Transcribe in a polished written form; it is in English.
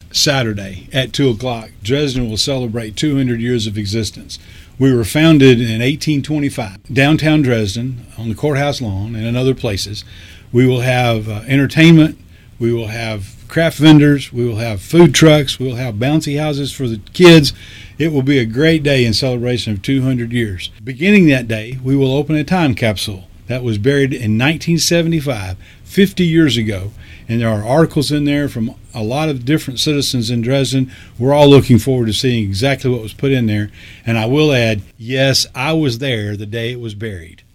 Saturday at 2 o'clock, Dresden will celebrate 200 years of existence. We were founded in 1825, downtown Dresden, on the courthouse lawn and in other places. We will have entertainment. We will have craft vendors. We will have food trucks. We will have bouncy houses for the kids. It will be a great day in celebration of 200 years. Beginning that day, we will open a time capsule that was buried in 1975, 50 years ago. And there are articles in there from a lot of different citizens in Dresden. We're all looking forward to seeing exactly what was put in there. And I will add, yes, I was there the day it was buried.